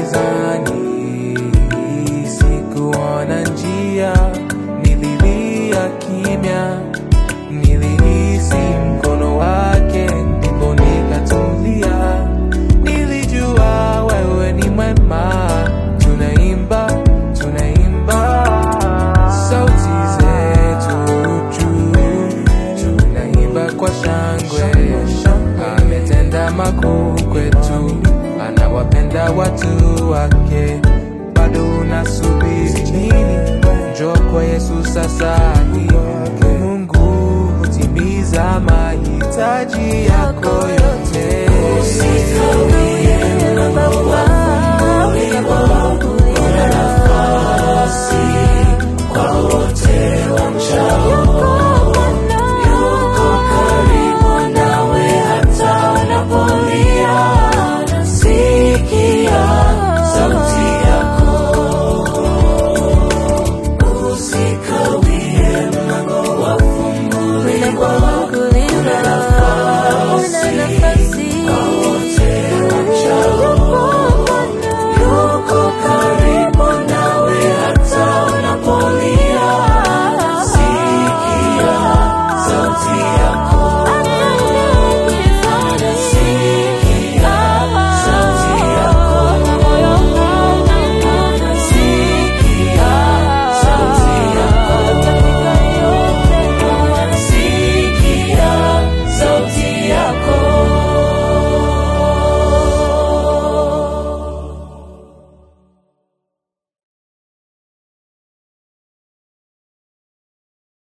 gizani, sikuona njia, nililia kimya, nilihisi mkono wake, ndipo nikatulia. Nilijua wewe ni mwema, tunaimba, sauti zetu juu, tunaimba kwa shangwe. Ametenda makuu kwetu, anawapenda watu wake. Bado unasubiri nini? Njoo kwa Yesu sasa hivi. Mungu hutimiza mahitaji yako yote. Usikawie mlango wafunguliwa, kuna nafasi kwa wote wamchao. Yuko karibu nawe hata unapolia. Sikia sauti